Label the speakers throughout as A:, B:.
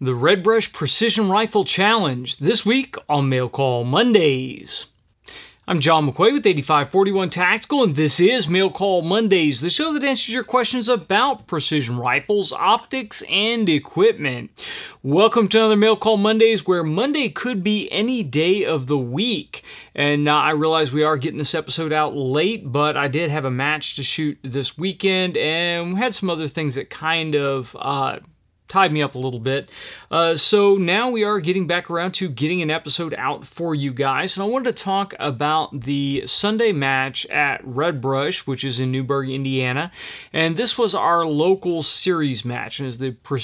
A: The Red Brush Precision Rifle Challenge, this week on Mail Call Mondays. I'm John McQuay with 8541 Tactical, and this is Mail Call Mondays, the show that answers your questions about precision rifles, optics, and equipment. Welcome to another Mail Call Mondays, where Monday could be any day of the week. And I realize we are getting this episode out late, but I did have a match to shoot this weekend, and we had some other things that kind of tied me up a little bit. So now we are getting back around to getting an episode out for you guys. And I wanted to talk about the Sunday match at Red Brush, which is in Newburgh, Indiana. And this was our local series match. And it's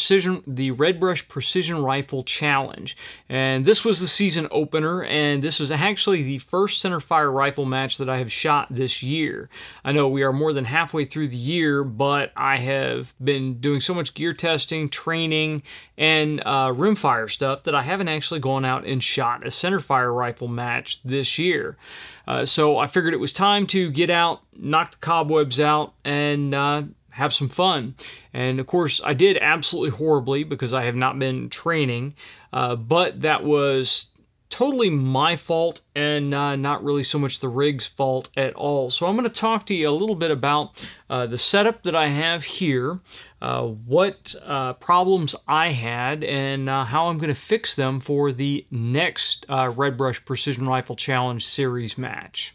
A: the Red Brush Precision Rifle Challenge. And this was the season opener. And this is actually the first centerfire rifle match that I have shot this year. I know we are more than halfway through the year, but I have been doing so much gear testing, training, and rimfire stuff that I haven't actually gone out and shot a centerfire rifle match this year. So I figured it was time to get out, knock the cobwebs out, and have some fun. And of course, I did absolutely horribly because I have not been training, but that was totally my fault and not really so much the rig's fault at all. So I'm going to talk to you a little bit about the setup that I have here, what problems I had, and how I'm going to fix them for the next Red Brush Precision Rifle Challenge series match.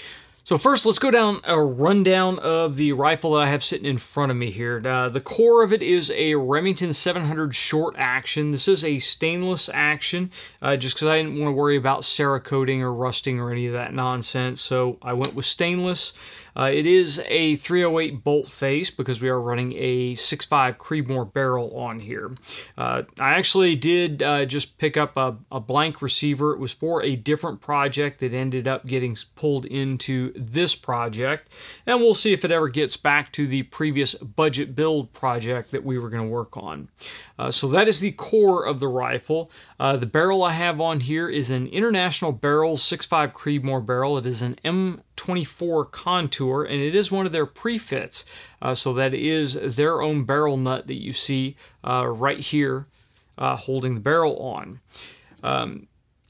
A: So first, let's go down a rundown of the rifle that I have sitting in front of me here. The core of it is a Remington 700 short action. This is a stainless action, just because I didn't want to worry about Cerakoting or rusting or any of that nonsense, so I went with stainless. It is a 308 bolt face because we are running a 6.5 Creedmoor barrel on here. I actually did just pick up a blank receiver. It was for a different project that ended up getting pulled into this project, and we'll see if it ever gets back to the previous budget build project that we were going to work on. So that is the core of the rifle. The barrel I have on here is an International Barrel 6.5 Creedmoor barrel. It is an M24 Contour, and it is one of their pre-fits. So that is their own barrel nut that you see right here holding the barrel on.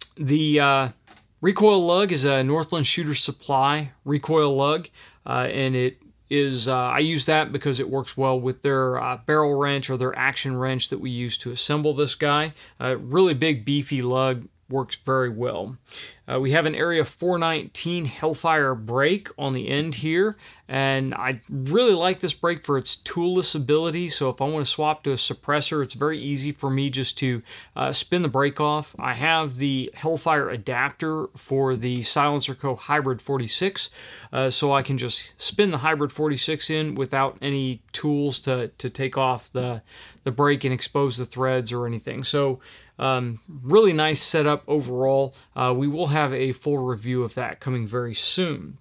A: The recoil lug is a Northland Shooter Supply recoil lug, and it is I use that because it works well with their barrel wrench or their action wrench that we use to assemble this guy. Really big beefy lug, works very well. We have an Area 419 Hellfire brake on the end here, and I really like this brake for its toolless ability. So if I want to swap to a suppressor, it's very easy for me just to spin the brake off. I have the Hellfire adapter for the Silencer Co. Hybrid 46, so I can just spin the Hybrid 46 in without any tools to take off the brake and expose the threads or anything. So really nice setup overall. We will have a full review of that coming very soon.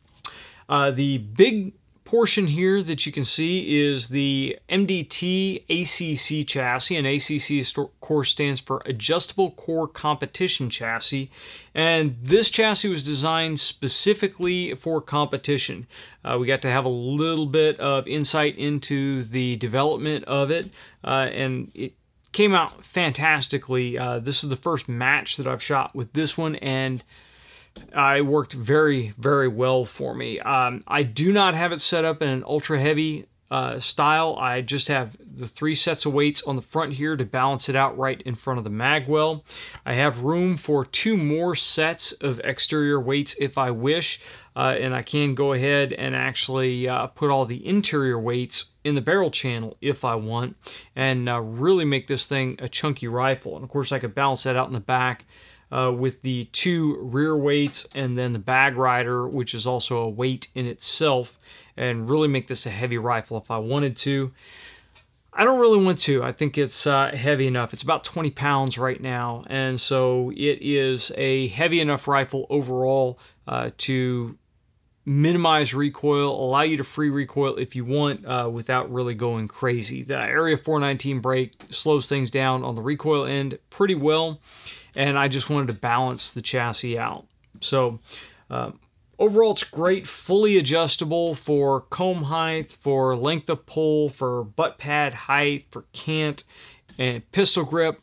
A: The big portion here that you can see is the MDT ACC chassis, and ACC of course stands for Adjustable Core Competition Chassis, and this chassis was designed specifically for competition. We got to have a little bit of insight into the development of it, and it came out fantastically. This is the first match that I've shot with this one, and it worked very, very well for me. I do not have it set up in an ultra heavy style. I just have the 3 sets of weights on the front here to balance it out right in front of the magwell. I have room for 2 more sets of exterior weights if I wish, and I can go ahead and actually put all the interior weights in the barrel channel if I want, and really make this thing a chunky rifle. And of course I could balance that out in the back with the 2 rear weights and then the bag rider, which is also a weight in itself, and really make this a heavy rifle if I wanted to. I don't really want to. I think it's heavy enough. It's about 20 pounds right now, and so it is a heavy enough rifle overall to minimize recoil, allow you to free recoil if you want without really going crazy. The Area 419 brake slows things down on the recoil end pretty well, and I just wanted to balance the chassis out. So overall, it's great, fully adjustable for comb height, for length of pull, for butt pad height, for cant. and pistol grip.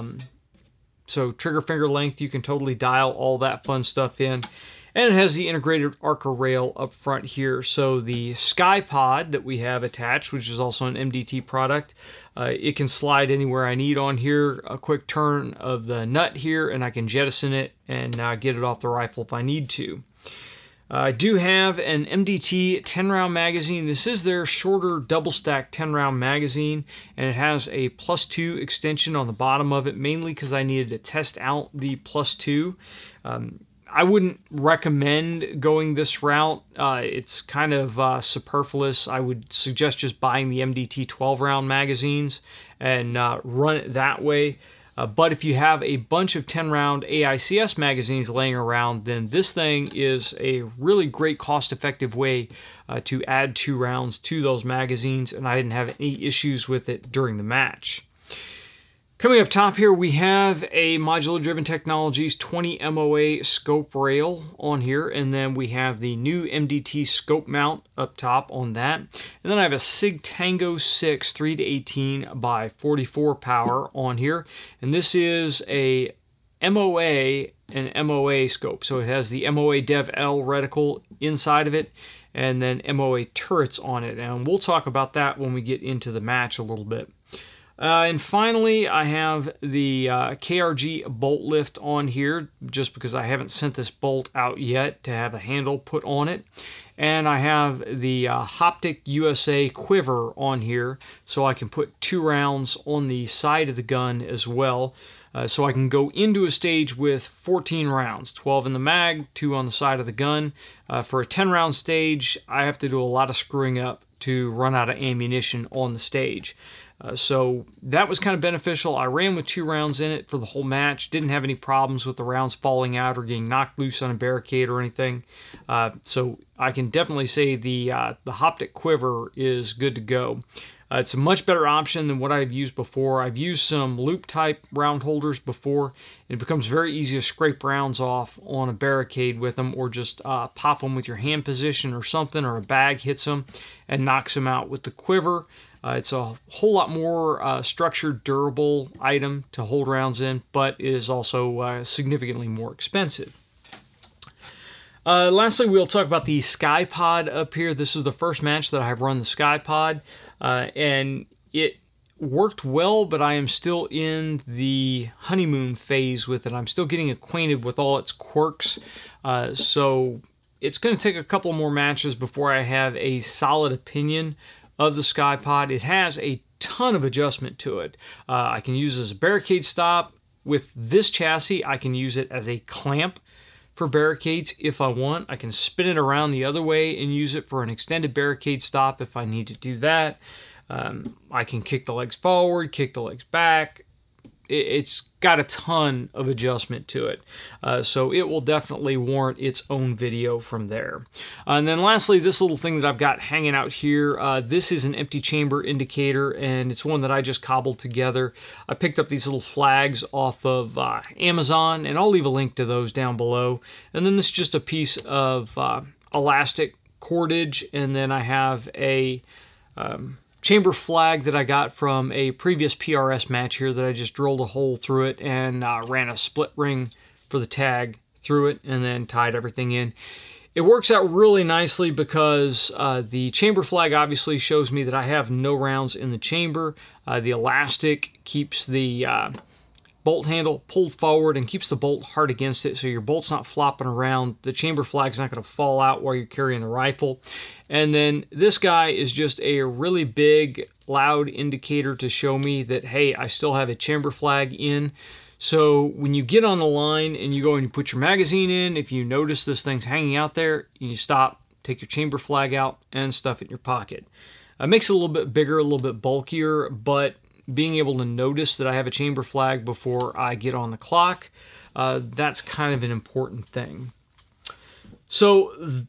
A: So trigger finger length, you can totally dial all that fun stuff in. And it has the integrated Arca rail up front here. So the SkyPod that we have attached, which is also an MDT product, it can slide anywhere I need on here. A quick turn of the nut here, and I can jettison it and get it off the rifle if I need to. I do have an MDT 10-round magazine. This is their shorter double-stack 10-round magazine, and it has a +2 extension on the bottom of it, mainly because I needed to test out the +2. I wouldn't recommend going this route. It's kind of superfluous. I would suggest just buying the MDT 12-round magazines and run it that way. But if you have a bunch of 10-round AICS magazines laying around, then this thing is a really great cost-effective way to add 2 rounds to those magazines, and I didn't have any issues with it during the match. Coming up top here, we have a Modular Driven Technologies 20 MOA scope rail on here, and then we have the new MDT scope mount up top on that. And then I have a SIG Tango 6 3-18 by 44 power on here, and this is a MOA and MOA scope. So it has the MOA Dev L reticle inside of it, and then MOA turrets on it, and we'll talk about that when we get into the match a little bit. And finally, I have the KRG bolt lift on here, just because I haven't sent this bolt out yet to have a handle put on it. And I have the Hoptic USA quiver on here, so I can put 2 rounds on the side of the gun as well. So I can go into a stage with 14 rounds, 12 in the mag, 2 on the side of the gun. For a 10-round stage, I have to do a lot of screwing up to run out of ammunition on the stage. So that was kind of beneficial. I ran with 2 rounds in it for the whole match. Didn't have any problems with the rounds falling out or getting knocked loose on a barricade or anything. So I can definitely say the Hoptic quiver is good to go. It's a much better option than what I've used before. I've used some loop type round holders before. It becomes very easy to scrape rounds off on a barricade with them, or just pop them with your hand position or something, or a bag hits them and knocks them out. With the quiver, it's a whole lot more structured, durable item to hold rounds in, but it is also significantly more expensive. Lastly, we'll talk about the SkyPod up here. This is the first match that I've run the SkyPod, and it worked well, but I am still in the honeymoon phase with it. I'm still getting acquainted with all its quirks, so it's going to take a couple more matches before I have a solid opinion of the SkyPod. It has a ton of adjustment to it. I can use it as a barricade stop. With this chassis, I can use it as a clamp for barricades if I want. I can spin it around the other way and use it for an extended barricade stop if I need to do that. I can kick the legs forward, kick the legs back. It's got a ton of adjustment to it, so it will definitely warrant its own video from there. And then lastly, this little thing that I've got hanging out here, this is an empty chamber indicator, and it's one that I just cobbled together. I picked up these little flags off of Amazon, and I'll leave a link to those down below. And then this is just a piece of elastic cordage, and then I have a chamber flag that I got from a previous PRS match here that I just drilled a hole through it and ran a split ring for the tag through it and then tied everything in. It works out really nicely because the chamber flag obviously shows me that I have no rounds in the chamber. The elastic keeps the bolt handle pulled forward and keeps the bolt hard against it, so your bolt's not flopping around. The chamber flag's not going to fall out while you're carrying the rifle. And then this guy is just a really big, loud indicator to show me that, hey, I still have a chamber flag in. So when you get on the line and you go and you put your magazine in, if you notice this thing's hanging out there, you stop, take your chamber flag out, and stuff it in your pocket. It makes it a little bit bigger, a little bit bulkier, but being able to notice that I have a chamber flag before I get on the clock, that's kind of an important thing. So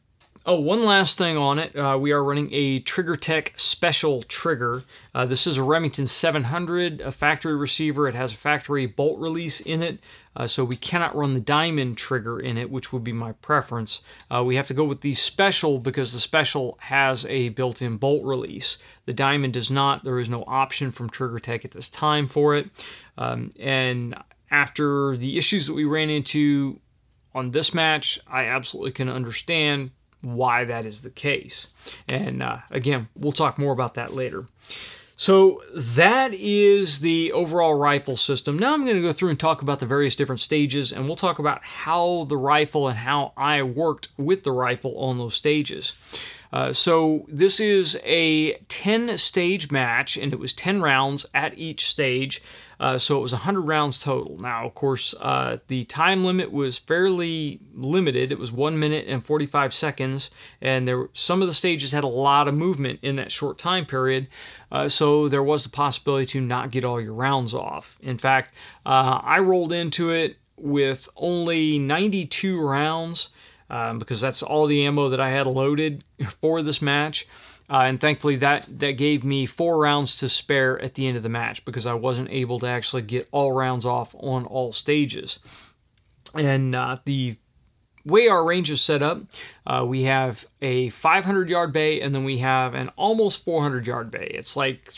A: Oh, one last thing on it. We are running a TriggerTech special trigger. This is a Remington 700, a factory receiver. It has a factory bolt release in it, so we cannot run the diamond trigger in it, which would be my preference. We have to go with the special because the special has a built-in bolt release. The diamond does not. There is no option from TriggerTech at this time for it. And after the issues that we ran into on this match, I absolutely can understand why that is the case. And again, we'll talk more about that later. So that is the overall rifle system. Now I'm going to go through and talk about the various different stages, and we'll talk about how the rifle and how I worked with the rifle on those stages. So this is a 10-stage match, and it was 10 rounds at each stage. So it was 100 rounds total. Now, of course, the time limit was fairly limited. It was 1 minute and 45 seconds, and some of the stages had a lot of movement in that short time period, so there was the possibility to not get all your rounds off. In fact, I rolled into it with only 92 rounds, because that's all the ammo that I had loaded for this match. And thankfully that gave me 4 rounds to spare at the end of the match because I wasn't able to actually get all rounds off on all stages. And the way our range is set up, we have a 500-yard bay, and then we have an almost 400-yard bay. It's like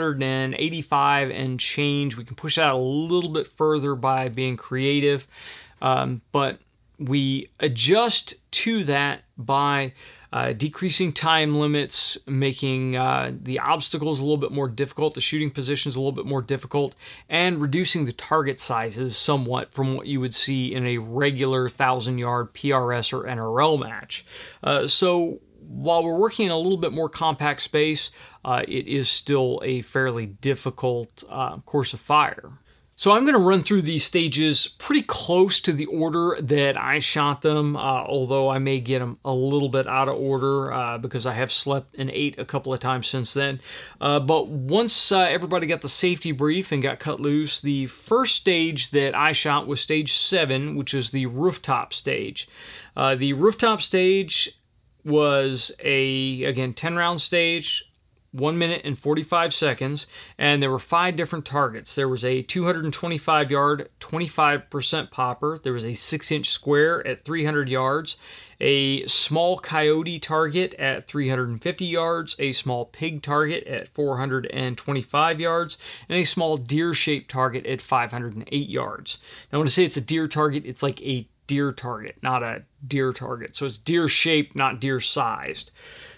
A: 385 and change. We can push it out a little bit further by being creative, but we adjust to that by decreasing time limits, making the obstacles a little bit more difficult, the shooting positions a little bit more difficult, and reducing the target sizes somewhat from what you would see in a regular 1,000-yard PRS or NRL match. So while we're working in a little bit more compact space, it is still a fairly difficult course of fire. So I'm going to run through these stages pretty close to the order that I shot them, although I may get them a little bit out of order because I have slept and ate a couple of times since then. But once everybody got the safety brief and got cut loose, the first stage that I shot was stage 7, which is the rooftop stage. The rooftop stage was again, 10-round stage, 1 minute and 45 seconds, and there were 5 different targets. There was a 225-yard, 25% popper. There was a 6-inch square at 300 yards, a small coyote target at 350 yards, a small pig target at 425 yards, and a small deer-shaped target at 508 yards. Now, when I say it's a deer target, it's like a deer target, not a deer target. So it's deer-shaped, not deer-sized.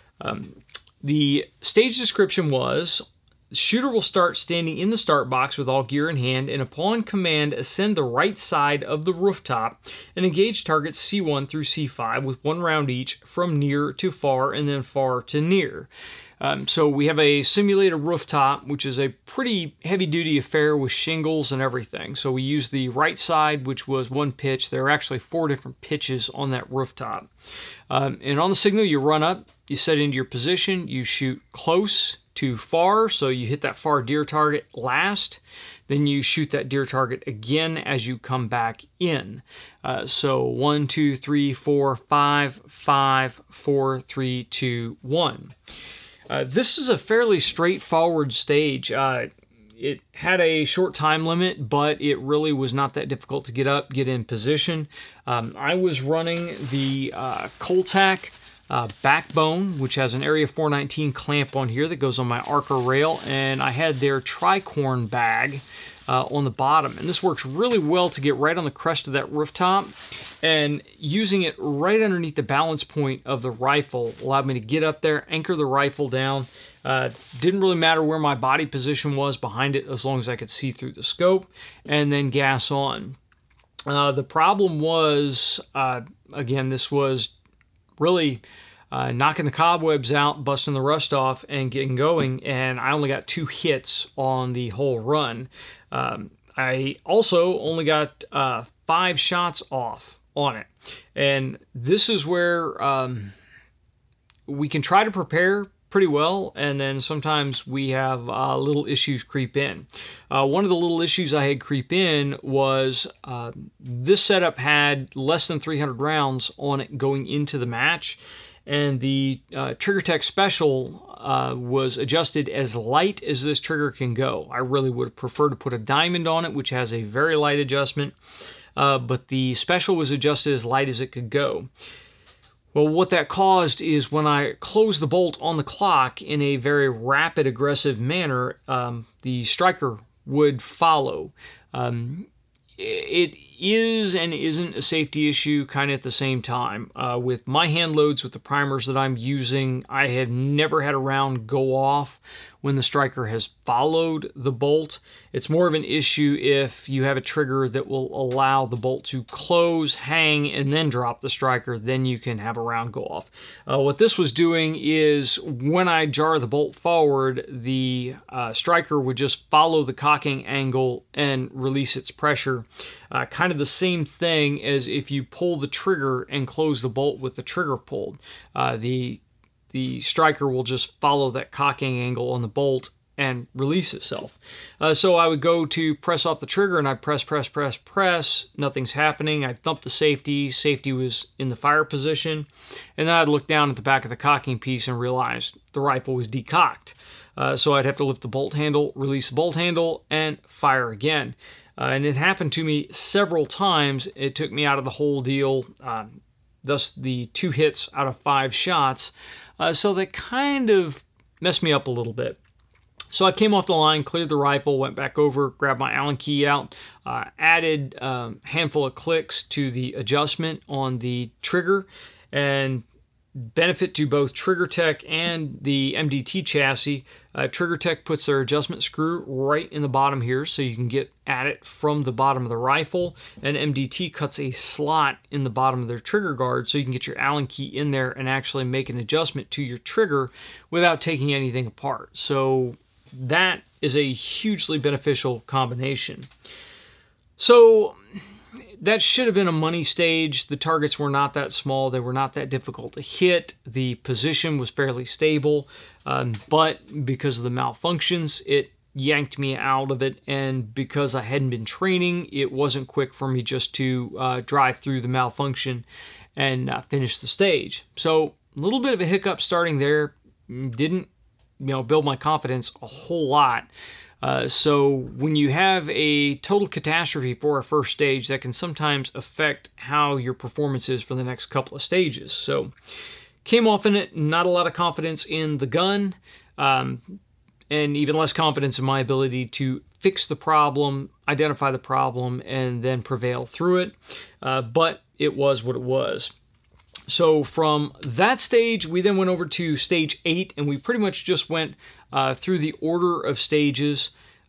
A: The stage description was, the shooter will start standing in the start box with all gear in hand, and upon command ascend the right side of the rooftop and engage targets C1 through C5 with 1 round each from near to far and then far to near. So we have a simulated rooftop, which is a pretty heavy-duty affair with shingles and everything. So we use the right side, which was 1 pitch. There are actually 4 different pitches on that rooftop. And on the signal, you run up, you set into your position, you shoot close to far, so you hit that far deer target last. Then you shoot that deer target again as you come back in. So 1, 2, 3, 4, 5, 5, 4, 3, 2, 1. This is a fairly straightforward stage. It had a short time limit, but it really was not that difficult to get in position. I was running the Coltac backbone, which has an Area 419 clamp on here that goes on my Arca rail, and I had their tricorn bag on the bottom, and this works really well to get right on the crest of that rooftop, and using it right underneath the balance point of the rifle allowed me to get up there, anchor the rifle down. Didn't really matter where my body position was behind it as long as I could see through the scope, and then gas on. The problem was, again, this was really knocking the cobwebs out, busting the rust off, and getting going, and I only got 2 hits on the whole run. I also only got 5 shots off on it, and this is where we can try to prepare pretty well, and then sometimes we have little issues creep in. One of the little issues I had creep in was this setup had less than 300 rounds on it going into the match, and the TriggerTech Special was adjusted as light as this trigger can go. I really would have preferred to put a diamond on it, which has a very light adjustment, but the Special was adjusted as light as it could go. Well, what that caused is when I closed the bolt on the clock in a very rapid, aggressive manner, the striker would follow. It is and isn't a safety issue kind of at the same time. With my hand loads, with the primers that I'm using, I have never had a round go off when the striker has followed the bolt. It's more of an issue if you have a trigger that will allow the bolt to close, hang, and then drop the striker, then you can have a round go off. What this was doing is when I jar the bolt forward, the striker would just follow the cocking angle and release its pressure. Kind of the same thing as if you pull the trigger and close the bolt with the trigger pulled. The striker will just follow that cocking angle on the bolt and release itself. So I would go to press off the trigger and I'd press. Nothing's happening. I'd thump the safety. Safety was in the fire position. And then I'd look down at the back of the cocking piece and realize the rifle was decocked. So I'd have to lift the bolt handle, release the bolt handle, and fire again. And it happened to me several times. It took me out of the whole deal, thus the 2 hits out of 5 shots. So that kind of messed me up a little bit. So I came off the line, cleared the rifle, went back over, grabbed my Allen key out, added a handful of clicks to the adjustment on the trigger, and benefit to both TriggerTech and the MDT chassis. TriggerTech puts their adjustment screw right in the bottom here so you can get at it from the bottom of the rifle, and MDT cuts a slot in the bottom of their trigger guard so you can get your Allen key in there and actually make an adjustment to your trigger without taking anything apart. So that is a hugely beneficial combination. So that should have been a money stage. The targets were not that small. They were not that difficult to hit. The position was fairly stable, but because of the malfunctions, it yanked me out of it. And because I hadn't been training, it wasn't quick for me just to drive through the malfunction and finish the stage. So a little bit of a hiccup starting there. Didn't build my confidence a whole lot. So when you have a total catastrophe for a first stage, that can sometimes affect how your performance is for the next couple of stages. So came off in it, not a lot of confidence in the gun, and even less confidence in my ability to fix the problem, identify the problem, and then prevail through it. But it was what it was. So from that stage, we then went over to stage 8, and we pretty much just went through the order of stages,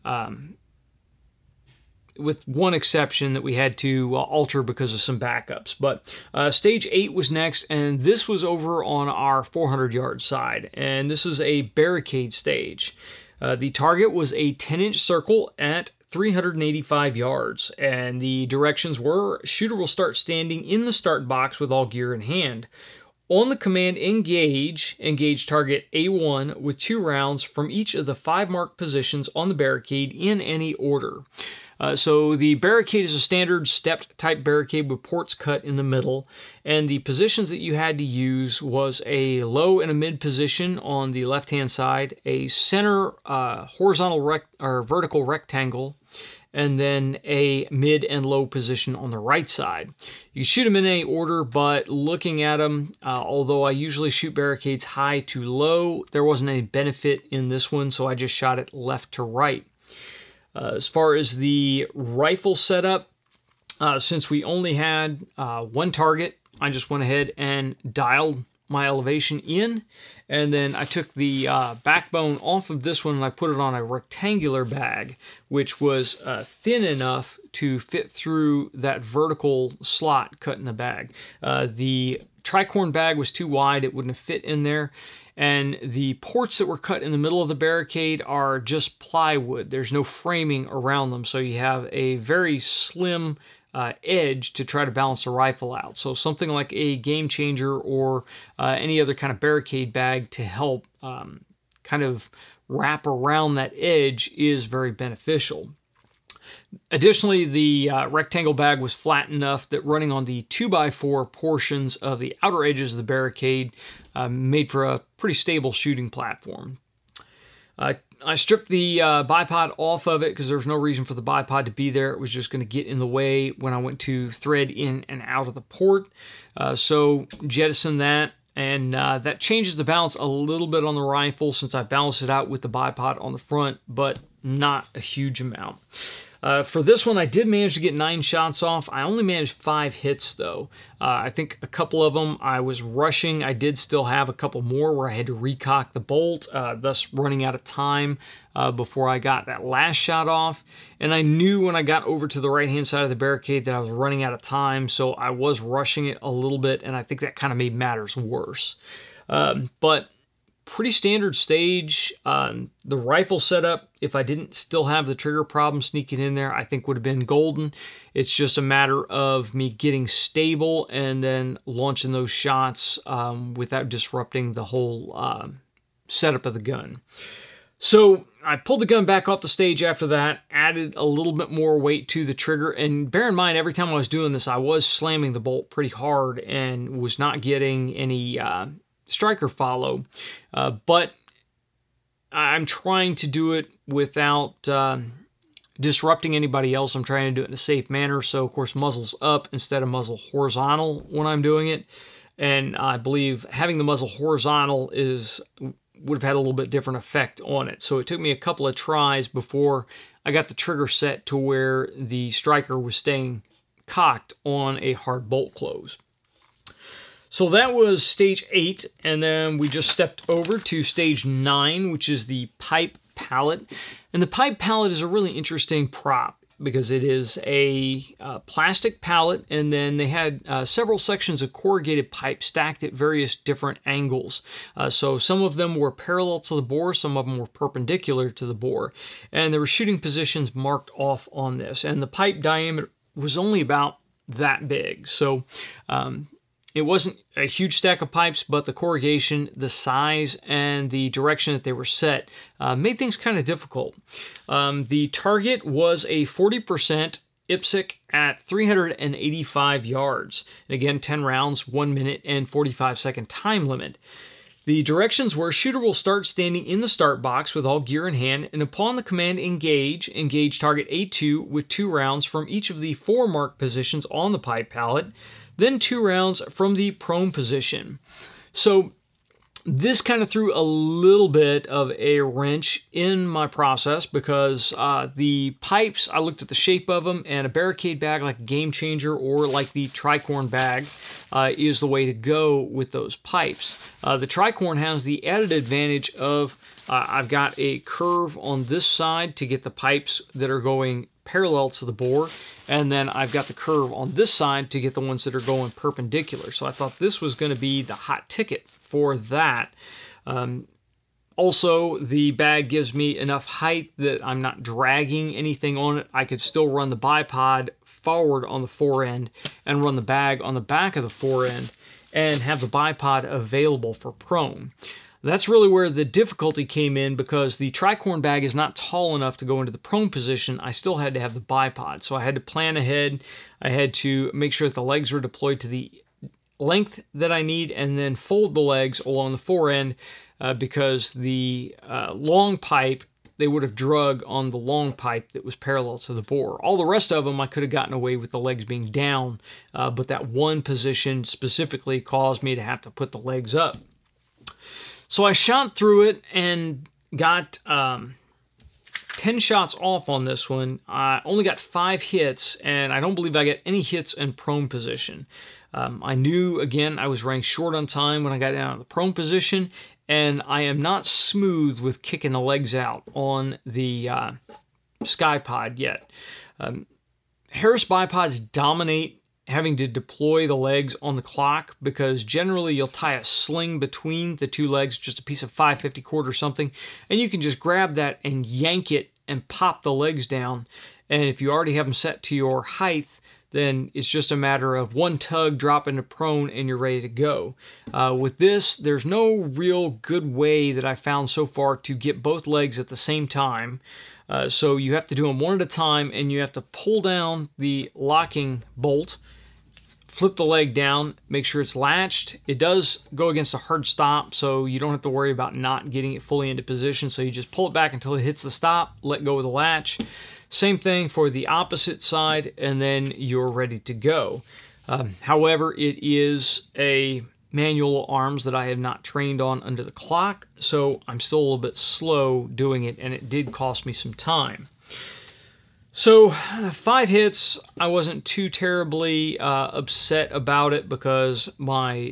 A: with one exception that we had to alter because of some backups. But stage 8 was next, and this was over on our 400-yard side, and this is a barricade stage. The target was a 10-inch circle at 385 yards, and the directions were: shooter will start standing in the start box with all gear in hand. On the command engage target A1 with 2 rounds from each of the 5 marked positions on the barricade in any order. So the barricade is a standard stepped type barricade with ports cut in the middle, and the positions that you had to use was a low and a mid position on the left hand side, a center horizontal or vertical rectangle, and then a mid and low position on the right side. You shoot them in any order, but looking at them, although I usually shoot barricades high to low, there wasn't any benefit in this one, so I just shot it left to right. As far as the rifle setup, since we only had one target, I just went ahead and dialed my elevation in, and then I took the backbone off of this one and I put it on a rectangular bag, which was thin enough to fit through that vertical slot cut in the bag. The tricorn bag was too wide, it wouldn't have fit in there. And the ports that were cut in the middle of the barricade are just plywood. There's no framing around them, so you have a very slim edge to try to balance the rifle out. So something like a Game Changer or any other kind of barricade bag to help kind of wrap around that edge is very beneficial. Additionally, the rectangle bag was flat enough that running on the 2x4 portions of the outer edges of the barricade made for a pretty stable shooting platform. I stripped the bipod off of it because there was no reason for the bipod to be there. It was just going to get in the way when I went to thread in and out of the port. So jettison that, and that changes the balance a little bit on the rifle since I balanced it out with the bipod on the front, but not a huge amount. For this one, I did manage to get 9 shots off. I only managed 5 hits, though. I think a couple of them I was rushing. I did still have a couple more where I had to recock the bolt, thus running out of time before I got that last shot off. And I knew when I got over to the right-hand side of the barricade that I was running out of time, so I was rushing it a little bit, and I think that kind of made matters worse. But pretty standard stage. The rifle setup, if I didn't still have the trigger problem sneaking in there, I think would have been golden. It's just a matter of me getting stable and then launching those shots without disrupting the whole setup of the gun. So I pulled the gun back off the stage after that, added a little bit more weight to the trigger, and bear in mind, every time I was doing this, I was slamming the bolt pretty hard and was not getting any striker follow, but I'm trying to do it without disrupting anybody else. I'm trying to do it in a safe manner, so of course muzzle's up instead of muzzle horizontal when I'm doing it, and I believe having the muzzle horizontal would have had a little bit different effect on it. So it took me a couple of tries before I got the trigger set to where the striker was staying cocked on a hard bolt close. So that was stage 8, and then we just stepped over to stage 9, which is the pipe pallet. And the pipe pallet is a really interesting prop because it is a plastic pallet, and then they had several sections of corrugated pipe stacked at various different angles. So some of them were parallel to the bore, some of them were perpendicular to the bore, and there were shooting positions marked off on this. And the pipe diameter was only about that big, so it wasn't a huge stack of pipes, but the corrugation, the size, and the direction that they were set made things kind of difficult. The target was a 40% IPSC at 385 yards. And again, 10 rounds, 1 minute, and 45-second time limit. The directions were: shooter will start standing in the start box with all gear in hand, and upon the command engage target A2 with 2 rounds from each of the 4 marked positions on the pipe pallet, then 2 rounds from the prone position. So this kind of threw a little bit of a wrench in my process because the pipes, I looked at the shape of them, and a barricade bag like a Game Changer or like the Tricorn bag is the way to go with those pipes. The Tricorn has the added advantage of I've got a curve on this side to get the pipes that are going parallel to the bore, and then I've got the curve on this side to get the ones that are going perpendicular. So I thought this was going to be the hot ticket for that. Also, the bag gives me enough height that I'm not dragging anything on it. I could still run the bipod forward on the forend and run the bag on the back of the forend and have the bipod available for prone. That's really where the difficulty came in, because the Tricorn bag is not tall enough to go into the prone position. I still had to have the bipod, so I had to plan ahead. I had to make sure that the legs were deployed to the length that I need, and then fold the legs along the forend because the long pipe, they would have drug on the long pipe that was parallel to the bore. All the rest of them I could have gotten away with the legs being down, but that one position specifically caused me to have to put the legs up. So I shot through it and got 10 shots off on this one. I only got 5 hits, and I don't believe I got any hits in prone position. I knew, again, I was running short on time when I got down to the prone position, and I am not smooth with kicking the legs out on the SkyPod yet. Harris bipods dominate having to deploy the legs on the clock, because generally you'll tie a sling between the 2 legs, just a piece of 550 cord or something, and you can just grab that and yank it and pop the legs down. And if you already have them set to your height, then it's just a matter of one tug, drop into prone, and you're ready to go. With this, there's no real good way that I found so far to get both legs at the same time. So you have to do them one at a time, and you have to pull down the locking bolt, flip the leg down, make sure it's latched. It does go against a hard stop, so you don't have to worry about not getting it fully into position. So you just pull it back until it hits the stop, let go of the latch. Same thing for the opposite side, and then you're ready to go. However, it is a manual arms that I have not trained on under the clock, so I'm still a little bit slow doing it, and it did cost me some time. So 5 hits, I wasn't too terribly upset about it because my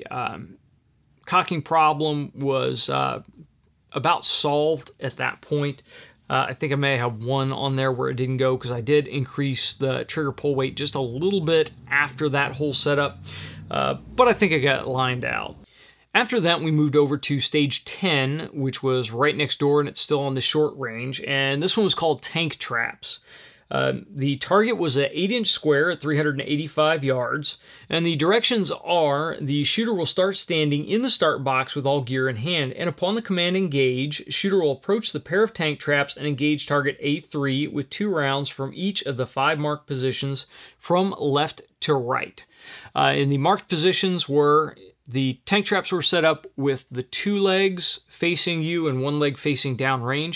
A: cocking problem was about solved at that point. I think I may have one on there where it didn't go because I did increase the trigger pull weight just a little bit after that whole setup, but I think I got it lined out. After that, we moved over to stage 10, which was right next door, and it's still on the short range, and this one was called Tank Traps. The target was an 8-inch square at 385 yards, and the directions are the shooter will start standing in the start box with all gear in hand, and upon the command engage, shooter will approach the pair of tank traps and engage target A3 with 2 rounds from each of the 5 marked positions from left to right. In the marked positions were the tank traps were set up with the 2 legs facing you and 1 leg facing downrange.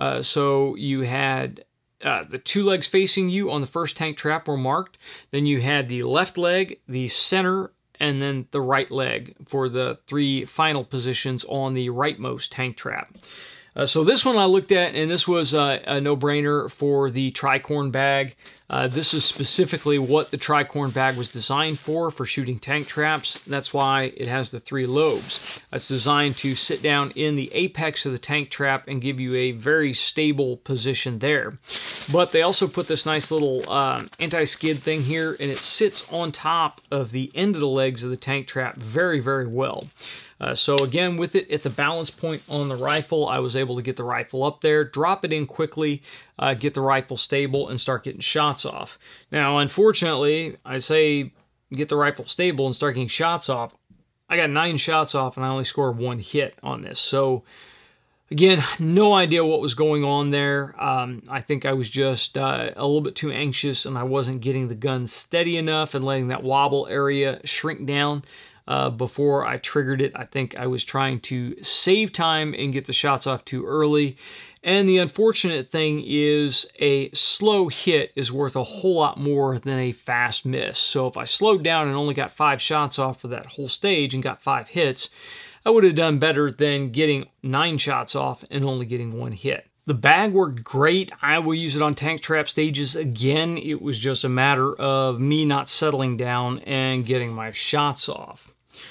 A: So you had the 2 legs facing you on the first tank trap were marked. Then you had the left leg, the center, and then the right leg for the 3 final positions on the rightmost tank trap. So this one I looked at, and this was a no-brainer for the tricorn bag. This is specifically what the tricorn bag was designed for shooting tank traps. That's why it has the 3 lobes. It's designed to sit down in the apex of the tank trap and give you a very stable position there. But they also put this nice little anti-skid thing here, and it sits on top of the end of the legs of the tank trap very, very well. So again, with it at the balance point on the rifle, I was able to get the rifle up there, drop it in quickly, get the rifle stable, and start getting shots off. Now, unfortunately, I say get the rifle stable and start getting shots off. I got 9 shots off, and I only scored 1 hit on this. So again, no idea what was going on there. I think I was just a little bit too anxious, and I wasn't getting the gun steady enough and letting that wobble area shrink down. Before I triggered it. I think I was trying to save time and get the shots off too early. And the unfortunate thing is a slow hit is worth a whole lot more than a fast miss. So if I slowed down and only got 5 shots off for that whole stage and got 5 hits, I would have done better than getting 9 shots off and only getting 1 hit. The bag worked great. I will use it on tank trap stages again. It was just a matter of me not settling down and getting my shots off.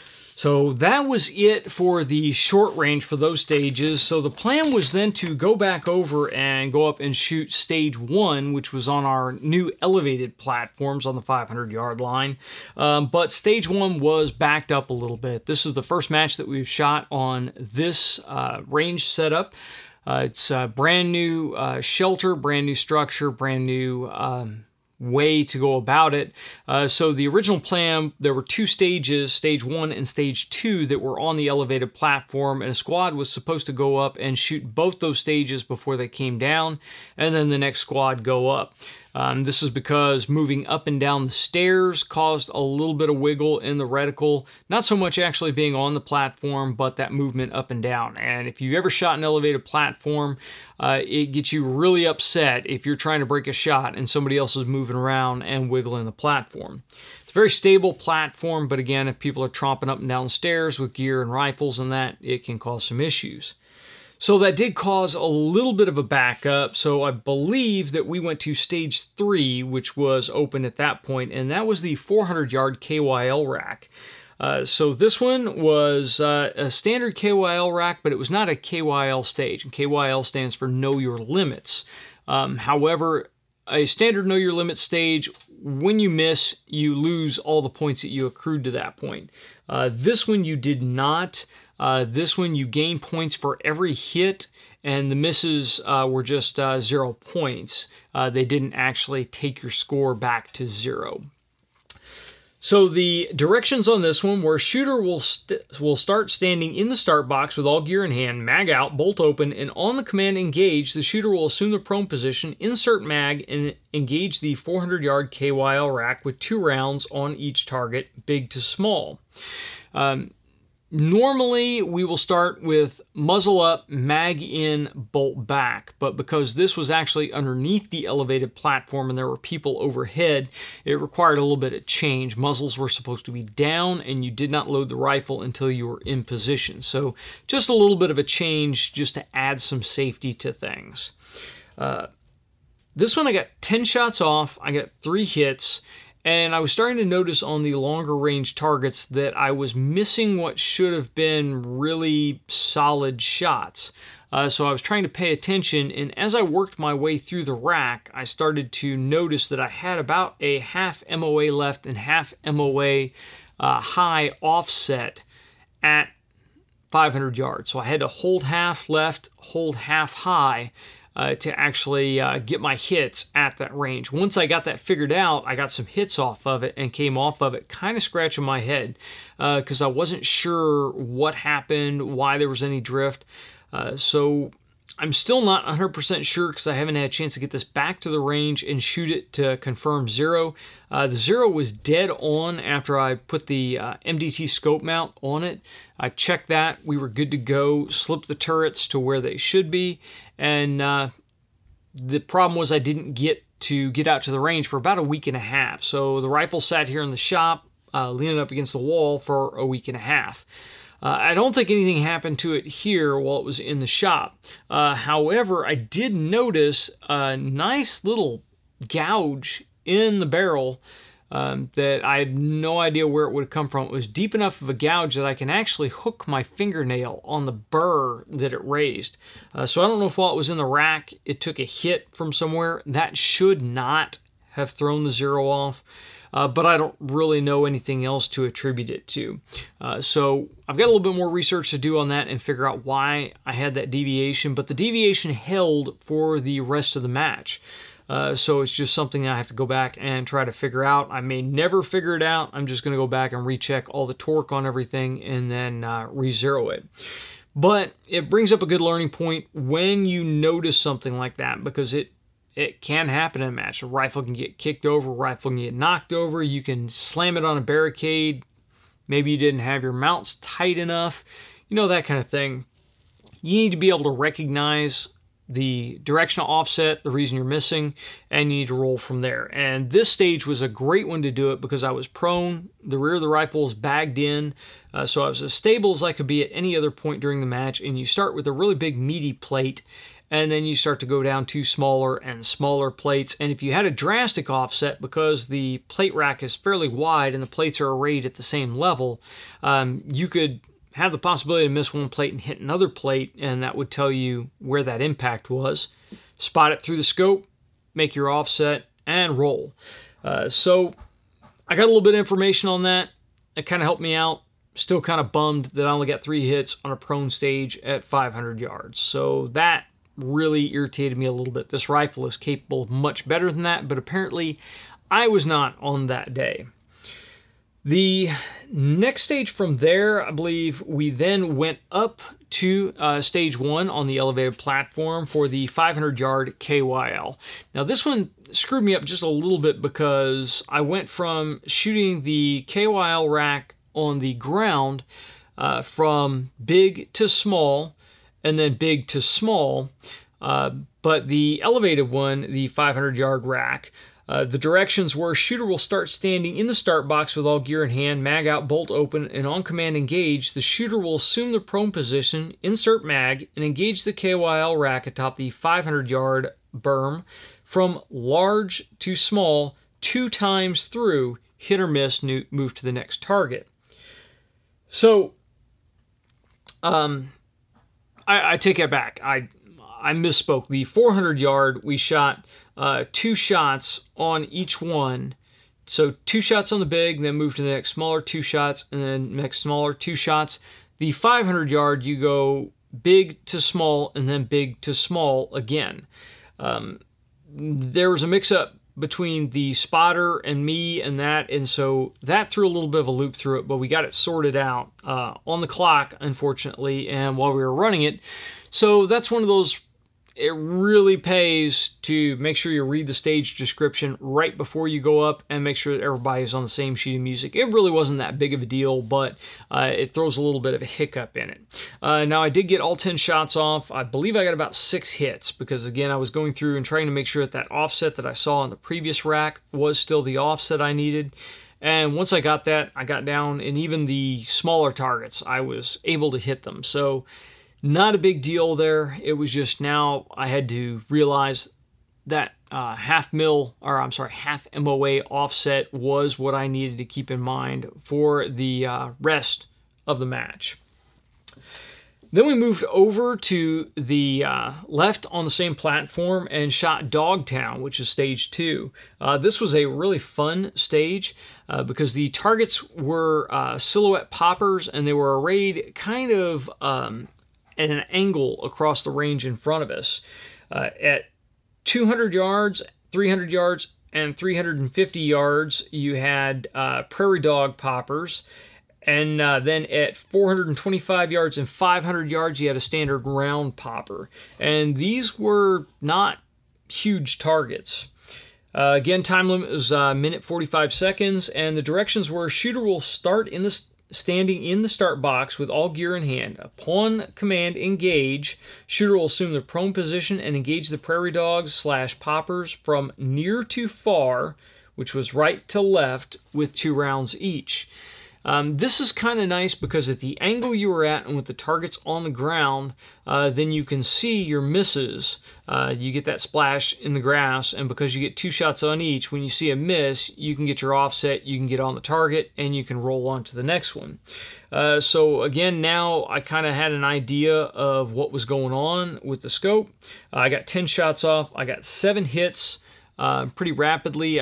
A: So that was it for the short range for those stages. So the plan was then to go back over and go up and shoot stage 1, which was on our new elevated platforms on the 500-yard line. But stage 1 was backed up a little bit. This is the first match that we've shot on this range setup. It's a brand new shelter, brand new structure, brand new way to go about it. So the original plan, there were 2 stages, stage 1 and stage 2, that were on the elevated platform, and a squad was supposed to go up and shoot both those stages before they came down, and then the next squad go up. This is because moving up and down the stairs caused a little bit of wiggle in the reticle. Not so much actually being on the platform, but that movement up and down. And if you've ever shot an elevated platform, it gets you really upset if you're trying to break a shot and somebody else is moving around and wiggling the platform. It's a very stable platform, but again, if people are tromping up and down the stairs with gear and rifles and that, it can cause some issues. So that did cause a little bit of a backup, so I believe that we went to stage 3, which was open at that point, and that was the 400-yard KYL rack. So this one was a standard KYL rack, but it was not a KYL stage, and KYL stands for Know Your Limits. However, a standard Know Your Limits stage, when you miss, you lose all the points that you accrued to that point. This one you did not. This one you gain points for every hit, and the misses were just 0 points. They didn't actually take your score back to 0. So the directions on this one were shooter will start standing in the start box with all gear in hand, mag out, bolt open, and on the command engage, the shooter will assume the prone position, insert mag, and engage the 400-yard KYL rack with 2 rounds on each target, big to small. Normally, we will start with muzzle up, mag in, bolt back, but because this was actually underneath the elevated platform and there were people overhead, it required a little bit of change. Muzzles were supposed to be down and you did not load the rifle until you were in position. So just a little bit of a change just to add some safety to things. This one I got 10 shots off, I got 3 hits, and I was starting to notice on the longer range targets that I was missing what should have been really solid shots. So I was trying to pay attention, and as I worked my way through the rack, I started to notice that I had about a half MOA left and half MOA high offset at 500 yards. So I had to hold half left, hold half high, to actually get my hits at that range. Once I got that figured out, I got some hits off of it and came off of it kind of scratching my head because I wasn't sure what happened, why there was any drift. So I'm still not 100% sure because I haven't had a chance to get this back to the range and shoot it to confirm 0. The 0 was dead on after I put the MDT scope mount on it. I checked that. We were good to go. Slipped the turrets to where they should be. And the problem was I didn't get out to the range for about a week and a half. So the rifle sat here in the shop, leaning up against the wall for a week and a half. I don't think anything happened to it here while it was in the shop. However, I did notice a nice little gouge in the barrel that I had no idea where it would have come from. It was deep enough of a gouge that I can actually hook my fingernail on the burr that it raised. So I don't know if while it was in the rack, it took a hit from somewhere. That should not have thrown the 0 off. But I don't really know anything else to attribute it to. So I've got a little bit more research to do on that and figure out why I had that deviation, but the deviation held for the rest of the match. So it's just something I have to go back and try to figure out. I may never figure it out. I'm just going to go back and recheck all the torque on everything and then re-zero it. But it brings up a good learning point when you notice something like that, because it can happen in a match. A rifle can get kicked over, a rifle can get knocked over, you can slam it on a barricade, maybe you didn't have your mounts tight enough, that kind of thing. You need to be able to recognize the directional offset, the reason you're missing, and you need to roll from there. And this stage was a great one to do it because I was prone, the rear of the rifle was bagged in, so I was as stable as I could be at any other point during the match, and you start with a really big meaty plate, and then you start to go down to smaller and smaller plates. And if you had a drastic offset, because the plate rack is fairly wide and the plates are arrayed at the same level, you could have the possibility to miss one plate and hit another plate, and that would tell you where that impact was. Spot it through the scope, make your offset, and roll. So I got a little bit of information on that. It kind of helped me out. Still kind of bummed that I only got 3 hits on a prone stage at 500 yards. So that really irritated me a little bit. This rifle is capable of much better than that, but apparently I was not on that day. The next stage from there, I believe we then went up to stage 1 on the elevated platform for the 500-yard KYL. Now this one screwed me up just a little bit because I went from shooting the KYL rack on the ground from big to small and then big to small, but the elevated one, the 500-yard rack, the directions were shooter will start standing in the start box with all gear in hand, mag out, bolt open, and on command engage. The shooter will assume the prone position, insert mag, and engage the KYL rack atop the 500-yard berm from large to small 2 times through, hit or miss, move to the next target. So, I take that back. I misspoke. The 400-yard, we shot 2 shots on each one. So 2 shots on the big, then move to the next smaller, 2 shots, and then next smaller, 2 shots. The 500-yard, you go big to small, and then big to small again. There was a mix-up between the spotter and me and so that threw a little bit of a loop through it, but we got it sorted out on the clock, unfortunately, and while we were running it. So that's one of those, it really pays to make sure you read the stage description right before you go up and make sure that everybody's on the same sheet of music. It really wasn't that big of a deal, but it throws a little bit of a hiccup in it. Now, I did get all 10 shots off. I believe I got about 6 hits because, again, I was going through and trying to make sure that offset that I saw on the previous rack was still the offset I needed. And once I got that, I got down, and even the smaller targets, I was able to hit them. So not a big deal there. It was just now I had to realize that half MOA offset was what I needed to keep in mind for the rest of the match. Then we moved over to the left on the same platform and shot Dogtown, which is stage 2. This was a really fun stage because the targets were silhouette poppers, and they were arrayed kind of at an angle across the range in front of us. At 200 yards, 300 yards, and 350 yards, you had prairie dog poppers. And then at 425 yards and 500 yards, you had a standard round popper. And these were not huge targets. Again, time limit was minute 45 seconds, and the directions were shooter will start standing in the start box with all gear in hand. Upon command engage, shooter will assume the prone position and engage the prairie dogs / poppers from near to far, which was right to left, with 2 rounds each. This is kind of nice because at the angle you were at and with the targets on the ground, then you can see your misses. You get that splash in the grass, and because you get 2 shots on each, when you see a miss, you can get your offset, you can get on the target, and you can roll on to the next one. So again, now I kind of had an idea of what was going on with the scope. I got 10 shots off. I got 7 hits pretty rapidly.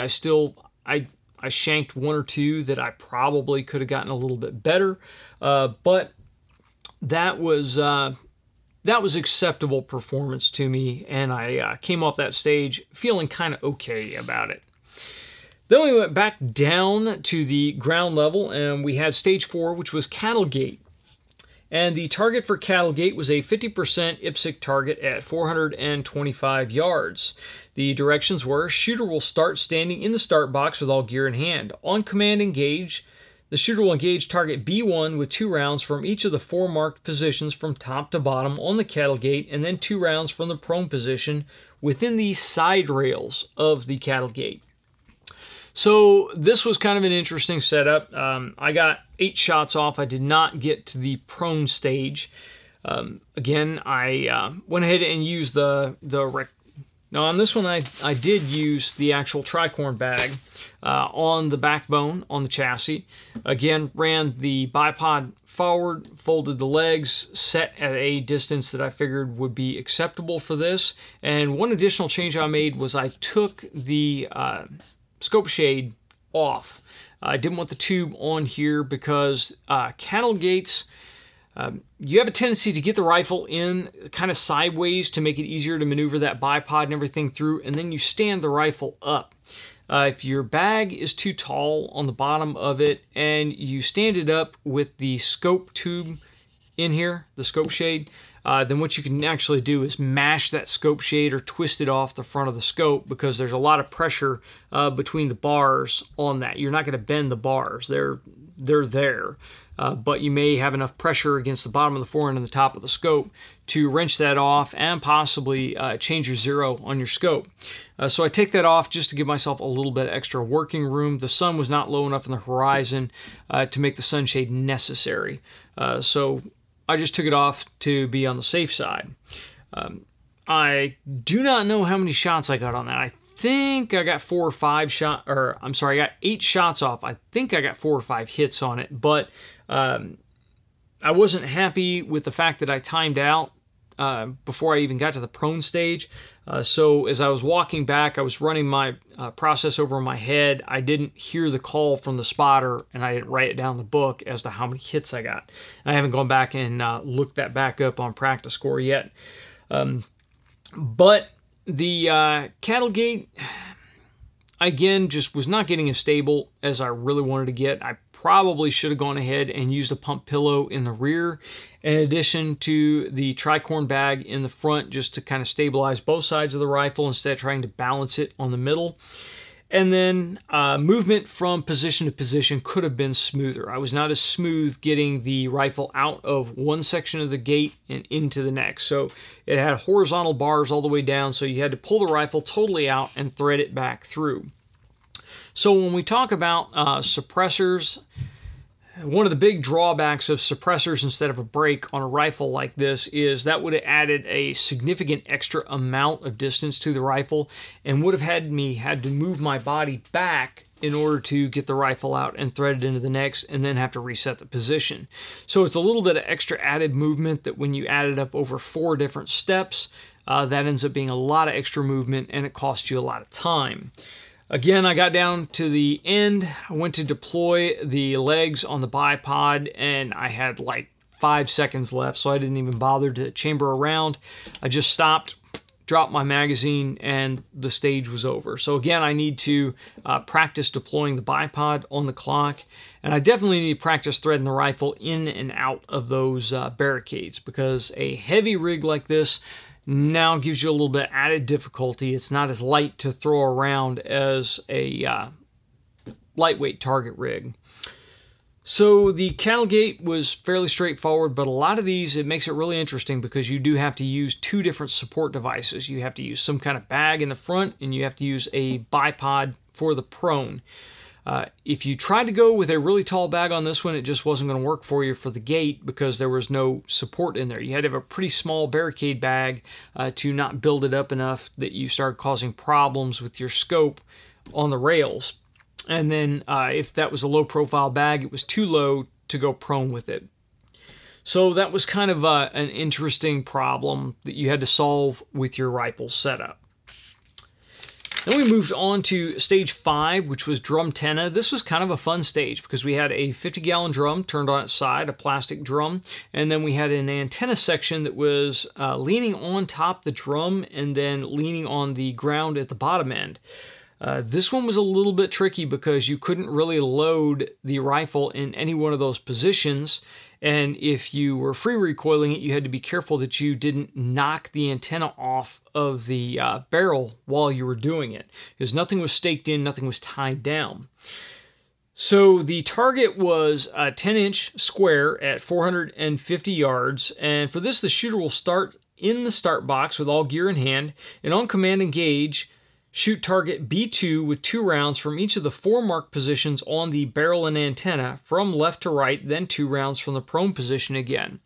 A: I shanked 1 or 2 that I probably could have gotten a little bit better, but that was acceptable performance to me, and I came off that stage feeling kind of okay about it. Then we went back down to the ground level, and we had stage 4, which was Cattle Gate. And the target for Cattle Gate was a 50% IPSC target at 425 yards. The directions were, shooter will start standing in the start box with all gear in hand. On command engage, the shooter will engage target B1 with 2 rounds from each of the 4 marked positions from top to bottom on the Cattle Gate, and then 2 rounds from the prone position within the side rails of the Cattle Gate. So this was kind of an interesting setup. I got 8 shots off. I did not get to the prone stage. Again, I went ahead and used now on this one I did use the actual tricorn bag on the backbone, on the chassis. Again, ran the bipod forward, folded the legs, set at a distance that I figured would be acceptable for this. And one additional change I made was I took the scope shade off. I didn't want the tube on here because cattle gates, you have a tendency to get the rifle in kind of sideways to make it easier to maneuver that bipod and everything through, and then you stand the rifle up. If your bag is too tall on the bottom of it and you stand it up with the scope tube in here, the scope shade, then what you can actually do is mash that scope shade or twist it off the front of the scope, because there's a lot of pressure between the bars on that. You're not going to bend the bars. They're there. But you may have enough pressure against the bottom of the forend and the top of the scope to wrench that off and possibly change your zero on your scope. So I take that off just to give myself a little bit extra working room. The sun was not low enough in the horizon to make the sunshade necessary. So I just took it off to be on the safe side. I do not know how many shots I got on that. I think I got 4 or 5 shots, or I'm sorry, I got 8 shots off. I think I got 4 or 5 hits on it, but I wasn't happy with the fact that I timed out before I even got to the prone stage. So as I was walking back, I was running my process over my head. I didn't hear the call from the spotter, and I didn't write it down in the book as to how many hits I got. I haven't gone back and looked that back up on Practice Score yet. But the cattle gate, again, just was not getting as stable as I really wanted to get. I probably should have gone ahead and used a pump pillow in the rear in addition to the tricorn bag in the front, just to kind of stabilize both sides of the rifle instead of trying to balance it on the middle. And then movement from position to position could have been smoother. I was not as smooth getting the rifle out of one section of the gate and into the next. So it had horizontal bars all the way down, so you had to pull the rifle totally out and thread it back through. So when we talk about suppressors, one of the big drawbacks of suppressors instead of a brake on a rifle like this is that would have added a significant extra amount of distance to the rifle and would have had to move my body back in order to get the rifle out and thread it into the next and then have to reset the position. So it's a little bit of extra added movement that when you add it up over 4 different steps, that ends up being a lot of extra movement and it costs you a lot of time. Again, I got down to the end. I went to deploy the legs on the bipod and I had like 5 seconds left, so I didn't even bother to chamber around. I just stopped, dropped my magazine, and the stage was over. So again, I need to practice deploying the bipod on the clock, and I definitely need to practice threading the rifle in and out of those barricades, because a heavy rig like this now gives you a little bit added difficulty. It's not as light to throw around as a lightweight target rig. So the cattle gate was fairly straightforward, but a lot of these, it makes it really interesting because you do have to use 2 different support devices. You have to use some kind of bag in the front, and you have to use a bipod for the prone. If you tried to go with a really tall bag on this one, it just wasn't going to work for you for the gate because there was no support in there. You had to have a pretty small barricade bag to not build it up enough that you started causing problems with your scope on the rails. And then if that was a low profile bag, it was too low to go prone with it. So that was kind of an interesting problem that you had to solve with your rifle setup. Then we moved on to stage 5, which was drum tenna. This was kind of a fun stage because we had a 50-gallon drum turned on its side, a plastic drum, and then we had an antenna section that was leaning on top the drum and then leaning on the ground at the bottom end. This one was a little bit tricky because you couldn't really load the rifle in any one of those positions, and if you were free recoiling it, you had to be careful that you didn't knock the antenna off of the barrel while you were doing it, because nothing was staked in, nothing was tied down. So the target was a 10-inch square at 450 yards, and for this the shooter will start in the start box with all gear in hand, and on command engage, shoot target B2 with 2 rounds from each of the 4 marked positions on the barrel and antenna from left to right, then 2 rounds from the prone position again.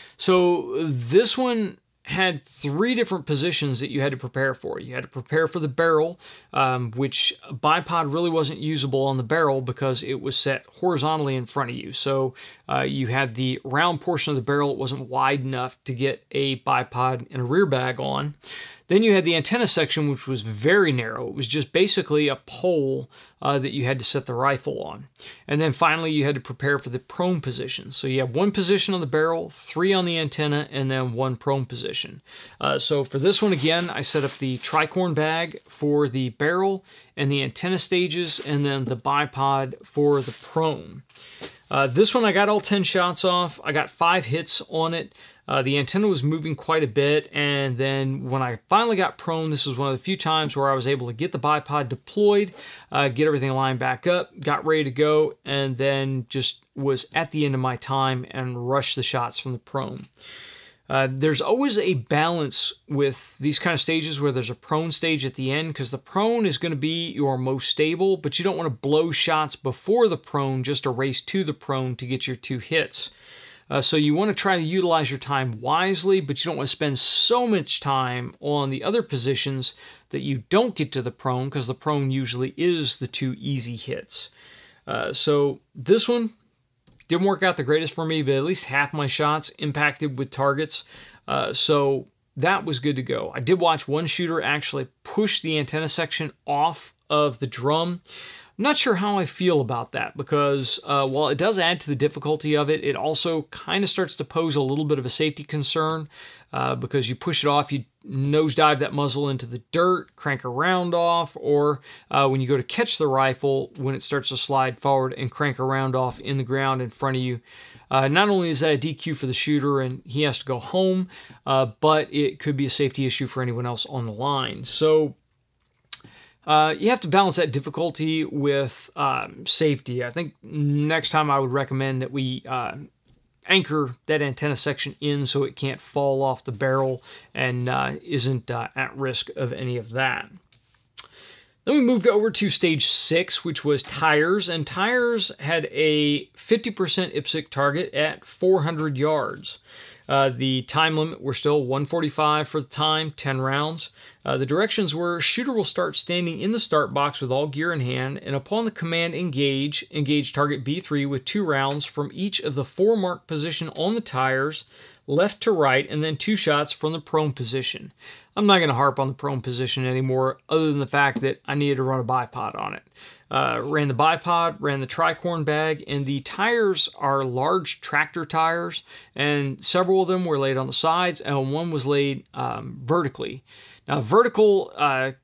A: So this one had 3 different positions that you had to prepare for. You had to prepare for the barrel, which bipod really wasn't usable on the barrel because it was set horizontally in front of you. So you had the round portion of the barrel. It wasn't wide enough to get a bipod and a rear bag on. Then you had the antenna section, which was very narrow. It was just basically a pole that you had to set the rifle on. And then finally, you had to prepare for the prone position. So you have 1 position on the barrel, 3 on the antenna, and then 1 prone position. So for this one, again, I set up the tricorn bag for the barrel and the antenna stages, and then the bipod for the prone. This one, I got all 10 shots off. I got 5 hits on it. The antenna was moving quite a bit, and then when I finally got prone, this was one of the few times where I was able to get the bipod deployed, get everything lined back up, got ready to go, and then just was at the end of my time and rushed the shots from the prone. There's always a balance with these kind of stages where there's a prone stage at the end, because the prone is going to be your most stable, but you don't want to blow shots before the prone just to race to the prone to get your 2 hits. So you want to try to utilize your time wisely, but you don't want to spend so much time on the other positions that you don't get to the prone, because the prone usually is the 2 easy hits. So this one didn't work out the greatest for me, but at least half my shots impacted with targets. So that was good to go. I did watch one shooter actually push the antenna section off of the drum. I'm not sure how I feel about that, because while it does add to the difficulty of it, it also kind of starts to pose a little bit of a safety concern, because you push it off, you nosedive that muzzle into the dirt, crank a round off, or when you go to catch the rifle, when it starts to slide forward and crank a round off in the ground in front of you. Not only is that a DQ for the shooter and he has to go home, but it could be a safety issue for anyone else on the line. So you have to balance that difficulty with safety. I think next time I would recommend that we anchor that antenna section in so it can't fall off the barrel and isn't at risk of any of that. Then we moved over to stage 6, which was tires, and tires had a 50% IPSC target at 400 yards. The time limit were still 1:45 for the time, 10 rounds. The directions were: shooter will start standing in the start box with all gear in hand, and upon the command engage target B3 with 2 rounds from each of the 4 marked position on the tires, left to right, and then 2 shots from the prone position. I'm not going to harp on the prone position anymore, other than the fact that I needed to run a bipod on it. Ran the bipod, ran the tricorn bag, and the tires are large tractor tires, and several of them were laid on the sides, and one was laid vertically. Now, vertical,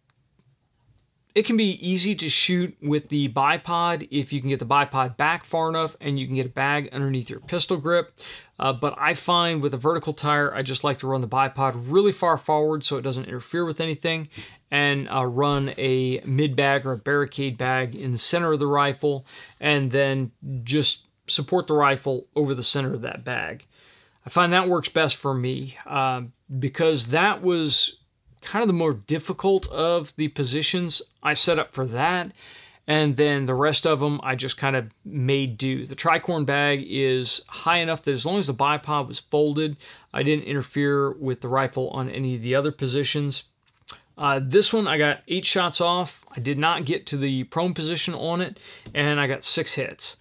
A: it can be easy to shoot with the bipod if you can get the bipod back far enough and you can get a bag underneath your pistol grip. But I find with a vertical tire, I just like to run the bipod really far forward so it doesn't interfere with anything, and run a mid bag or a barricade bag in the center of the rifle, and then just support the rifle over the center of that bag. I find that works best for me because that was kind of the more difficult of the positions. I set up for that, and then the rest of them I just kind of made do. The tricorn bag is high enough that as long as the bipod was folded, I didn't interfere with the rifle on any of the other positions. This one I got 8 shots off. I did not get to the prone position on it, and I got 6 hits.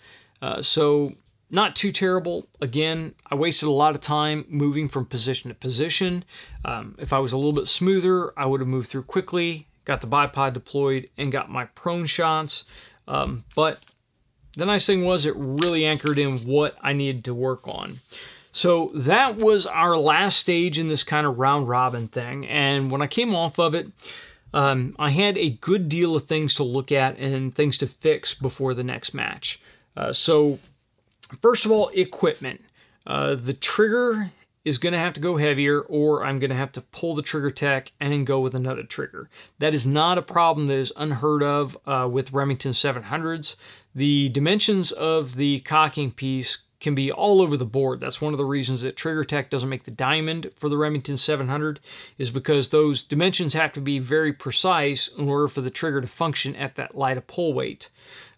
A: So not too terrible. Again, I wasted a lot of time moving from position to position. If I was a little bit smoother, I would have moved through quickly, got the bipod deployed, and got my prone shots. But the nice thing was it really anchored in what I needed to work on. So that was our last stage in this kind of round robin thing. And when I came off of it, I had a good deal of things to look at and things to fix before the next match. So first of all, equipment. The trigger is going to have to go heavier, or I'm going to have to pull the trigger tech and go with another trigger. That is not a problem that is unheard of with Remington 700s. The dimensions of the cocking piece can be all over the board. That's one of the reasons that Trigger Tech doesn't make the diamond for the Remington 700, is because those dimensions have to be very precise in order for the trigger to function at that light of pull weight.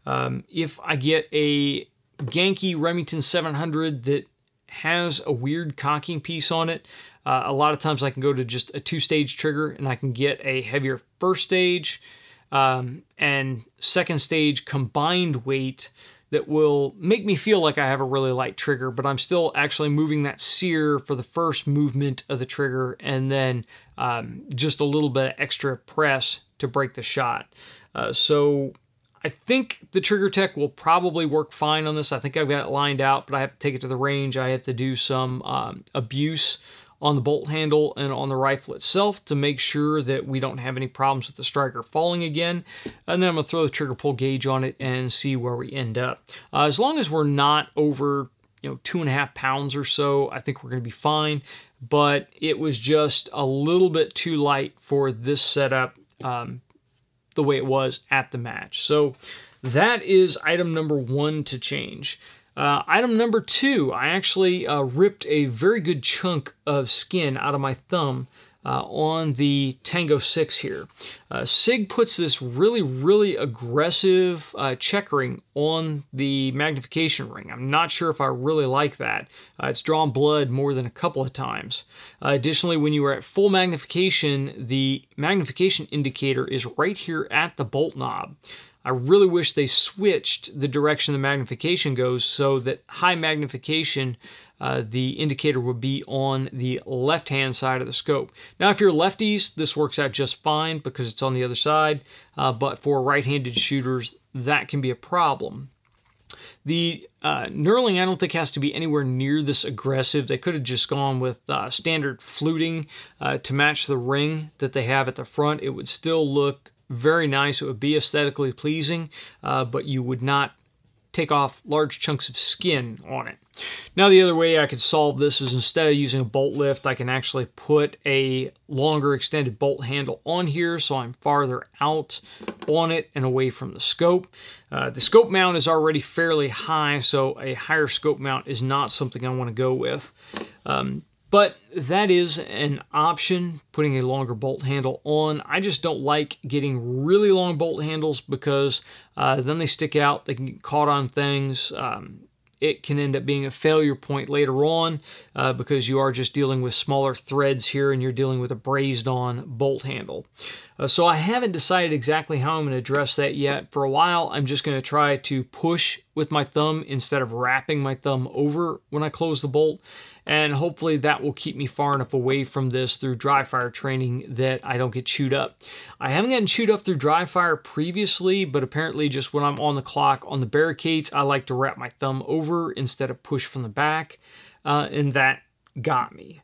A: If I get a Genki Remington 700 that has a weird cocking piece on it, a lot of times I can go to just a 2-stage trigger and I can get a heavier first stage and second stage combined weight that will make me feel like I have a really light trigger, but I'm still actually moving that sear for the first movement of the trigger, and then just a little bit of extra press to break the shot. So I think the Trigger Tech will probably work fine on this. I think I've got it lined out, but I have to take it to the range. I have to do some abuse on the bolt handle and on the rifle itself to make sure that we don't have any problems with the striker falling again. And then I'm going to throw the trigger pull gauge on it and see where we end up. As long as we're not over 2.5 pounds or so, I think we're going to be fine. But it was just a little bit too light for this setup the way it was at the match. So that is item number 1 to change. Item number 2, I actually ripped a very good chunk of skin out of my thumb on the Tango 6 here. SIG puts this really, really aggressive checkering on the magnification ring. I'm not sure if I really like that. It's drawn blood more than a couple of times. Additionally, when you are at full magnification, the magnification indicator is right here at the bolt knob. I really wish they switched the direction the magnification goes so that high magnification, the indicator would be on the left-hand side of the scope. Now, if you're lefties, this works out just fine because it's on the other side, but for right-handed shooters, that can be a problem. The knurling, I don't think, has to be anywhere near this aggressive. They could have just gone with standard fluting to match the ring that they have at the front. It would still look very nice. It would be aesthetically pleasing, but you would not take off large chunks of skin on it. Now, the other way I could solve this is, instead of using a bolt lift, I can actually put a longer extended bolt handle on here so I'm farther out on it and away from the scope. The scope mount is already fairly high, so a higher scope mount is not something I want to go with. But that is an option, putting a longer bolt handle on. I just don't like getting really long bolt handles because then they stick out, they can get caught on things. It can end up being a failure point later on because you are just dealing with smaller threads here and you're dealing with a brazed on bolt handle. So I haven't decided exactly how I'm going to address that yet. For a while, I'm just going to try to push with my thumb instead of wrapping my thumb over when I close the bolt. And hopefully that will keep me far enough away from this through dry fire training that I don't get chewed up. I haven't gotten chewed up through dry fire previously, but apparently just when I'm on the clock on the barricades, I like to wrap my thumb over instead of push from the back, and that got me.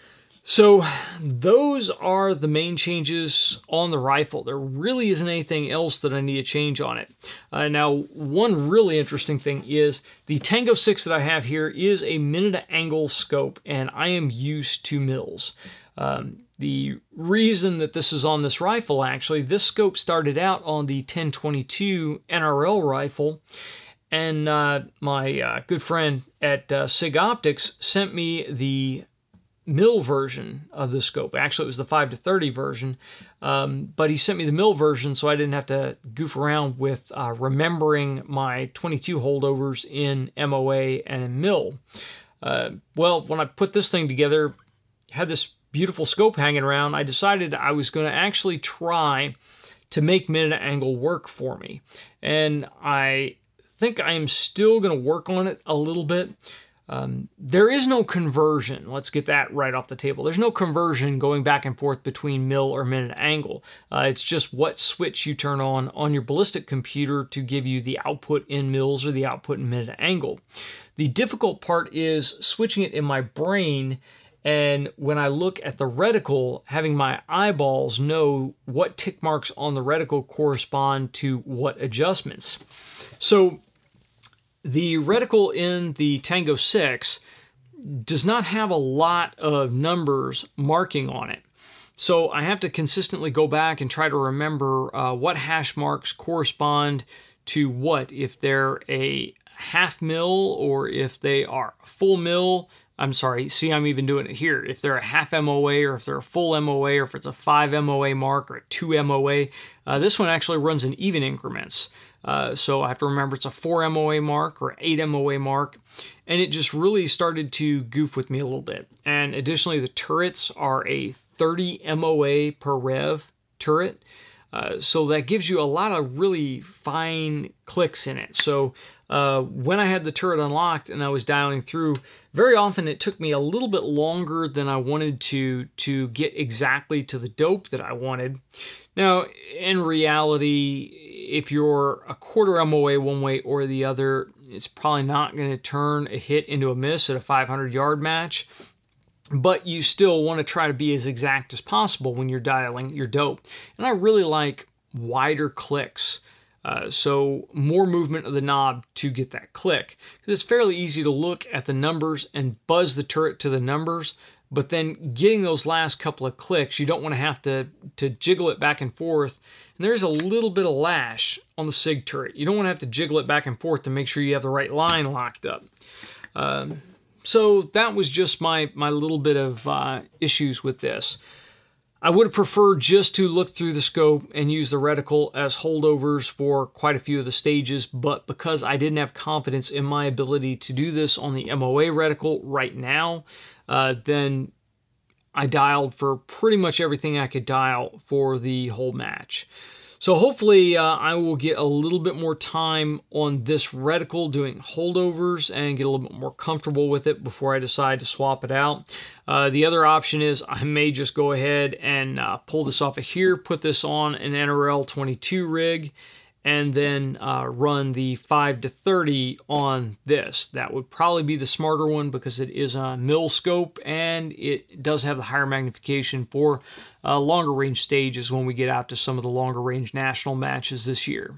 A: So those are the main changes on the rifle. There really isn't anything else that I need to change on it. Now, one really interesting thing is the Tango 6 that I have here is a minute angle scope, and I am used to mils. The reason that this is on this rifle, actually, this scope started out on the 1022 NRL rifle, and my good friend at SIG Optics sent me the mil version of the scope. Actually, it was the 5-30 version, but he sent me the mil version so I didn't have to goof around with remembering my 22 holdovers in MOA and in mil. Well, when I put this thing together, had this beautiful scope hanging around, I decided I was going to actually try to make minute angle work for me. And I think I am still going to work on it a little bit. There is no conversion. Let's get that right off the table. There's no conversion going back and forth between mil or minute angle. It's just what switch you turn on your ballistic computer to give you the output in mils or the output in minute angle. The difficult part is switching it in my brain, and when I look at the reticle, having my eyeballs know what tick marks on the reticle correspond to what adjustments. So the reticle in the Tango 6 does not have a lot of numbers marking on it. So I have to consistently go back and try to remember what hash marks correspond to what. If they're a half mil or if they are a full mil. I'm sorry, see, I'm even doing it here. If they're a half MOA or if they're a full MOA or if it's a 5 MOA mark or a 2 MOA. This one actually runs in even increments. So I have to remember it's a 4 MOA mark or 8 MOA mark, and it just really started to goof with me a little bit. And additionally, the turrets are a 30 MOA per rev turret, so that gives you a lot of really fine clicks in it. So when I had the turret unlocked and I was dialing through, very often it took me a little bit longer than I wanted to get exactly to the dope that I wanted. Now, in reality, if you're a quarter MOA one way or the other, it's probably not going to turn a hit into a miss at a 500-yard match, but you still want to try to be as exact as possible when you're dialing your dope. And I really like wider clicks, so more movement of the knob to get that click. Because it's fairly easy to look at the numbers and buzz the turret to the numbers, but then getting those last couple of clicks, you don't want to have to jiggle it back and forth. And there's a little bit of lash on the SIG turret. You don't want to have to jiggle it back and forth to make sure you have the right line locked up. So that was just my little bit of issues with this. I would have preferred just to look through the scope and use the reticle as holdovers for quite a few of the stages, but because I didn't have confidence in my ability to do this on the MOA reticle right now, then I dialed for pretty much everything I could dial for the whole match. So hopefully I will get a little bit more time on this reticle doing holdovers and get a little bit more comfortable with it before I decide to swap it out. The other option is I may just go ahead and pull this off of here, put this on an NRL 22 rig, and then run the 5 to 30 on this. That would probably be the smarter one because it is a mil scope and it does have the higher magnification for longer range stages when we get out to some of the longer range national matches this year.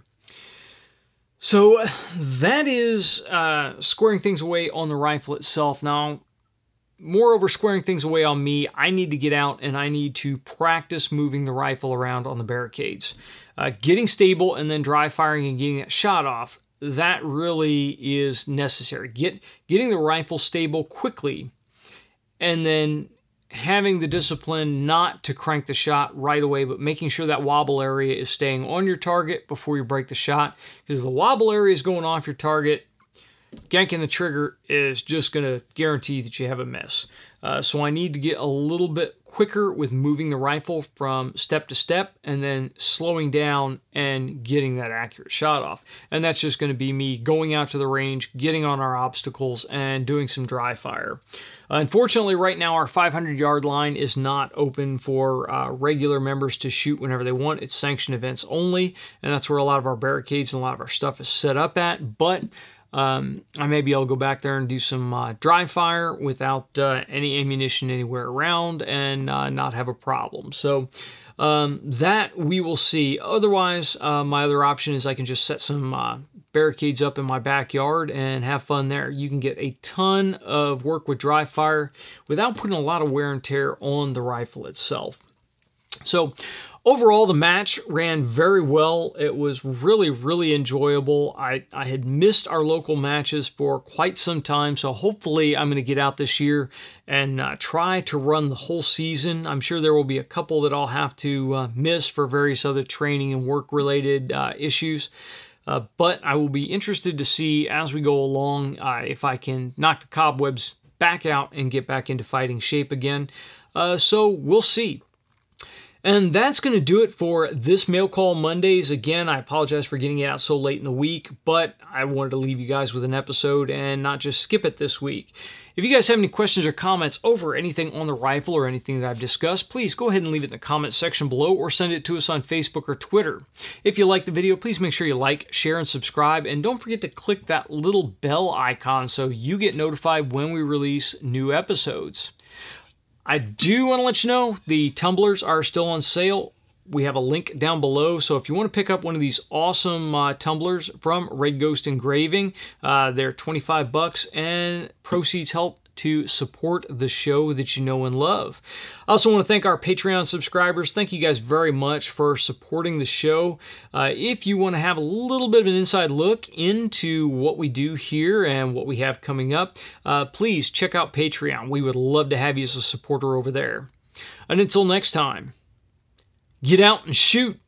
A: So that is squaring things away on the rifle itself. Now, moreover, squaring things away on me, I need to get out and I need to practice moving the rifle around on the barricades. Getting stable and then dry firing and getting that shot off, that really is necessary. Getting the rifle stable quickly and then having the discipline not to crank the shot right away, but making sure that wobble area is staying on your target before you break the shot. Because if the wobble area is going off your target, ganking the trigger is just going to guarantee that you have a miss. So I need to get a little bit quicker with moving the rifle from step to step and then slowing down and getting that accurate shot off. And that's just going to be me going out to the range, getting on our obstacles, and doing some dry fire. Unfortunately, right now our 500-yard line is not open for regular members to shoot whenever they want. It's sanctioned events only, and that's where a lot of our barricades and a lot of our stuff is set up at. But I may be able to go back there and do some dry fire without any ammunition anywhere around and not have a problem. So that we will see. Otherwise, my other option is I can just set some barricades up in my backyard and have fun there. You can get a ton of work with dry fire without putting a lot of wear and tear on the rifle itself. So overall, the match ran very well. It was really, really enjoyable. I had missed our local matches for quite some time, so hopefully I'm going to get out this year and try to run the whole season. I'm sure there will be a couple that I'll have to miss for various other training and work-related issues. But I will be interested to see as we go along if I can knock the cobwebs back out and get back into fighting shape again. So we'll see. And that's going to do it for this Mail Call Mondays. Again, I apologize for getting it out so late in the week, but I wanted to leave you guys with an episode and not just skip it this week. If you guys have any questions or comments over anything on the rifle or anything that I've discussed, please go ahead and leave it in the comments section below or send it to us on Facebook or Twitter. If you like the video, please make sure you like, share, and subscribe. And don't forget to click that little bell icon so you get notified when we release new episodes. I do want to let you know the tumblers are still on sale. We have a link down below, so if you want to pick up one of these awesome tumblers from Red Ghost Engraving, they're $25 and proceeds help to support the show that you know and love. I also want to thank our Patreon subscribers. Thank you guys very much for supporting the show. If you want to have a little bit of an inside look into what we do here and what we have coming up, please check out Patreon. We would love to have you as a supporter over there. And until next time, get out and shoot.